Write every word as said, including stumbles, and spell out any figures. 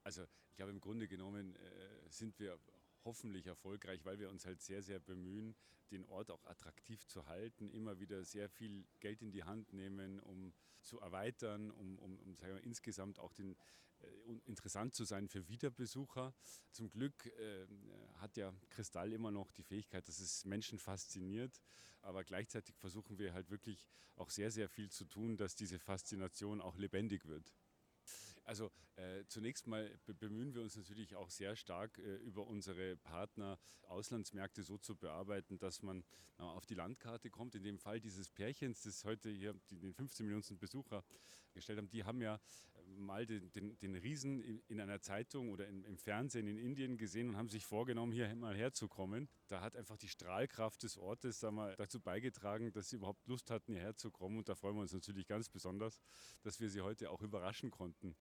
Also ich glaube, im Grunde genommen äh, sind wir hoffentlich erfolgreich, weil wir uns halt sehr, sehr bemühen, den Ort auch attraktiv zu halten, immer wieder sehr viel Geld in die Hand nehmen, um zu erweitern, um, um, um sagen wir, insgesamt auch den, äh, interessant zu sein für Wiederbesucher. Zum Glück äh, hat ja Kristall immer noch die Fähigkeit, dass es Menschen fasziniert, aber gleichzeitig versuchen wir halt wirklich auch sehr, sehr viel zu tun, dass diese Faszination auch lebendig wird. Also äh, zunächst mal be bemühen wir uns natürlich auch sehr stark äh, über unsere Partner Auslandsmärkte so zu bearbeiten, dass man äh, auf die Landkarte kommt. In dem Fall dieses Pärchens, das heute hier die, den fünfzehn Millionen Besucher gestellt haben, die haben ja äh, mal den, den, den Riesen in, in einer Zeitung oder in, im Fernsehen in Indien gesehen und haben sich vorgenommen, hier mal herzukommen. Da hat einfach die Strahlkraft des Ortes sagen wir, dazu beigetragen, dass sie überhaupt Lust hatten, hierher zu kommen. Und da freuen wir uns natürlich ganz besonders, dass wir sie heute auch überraschen konnten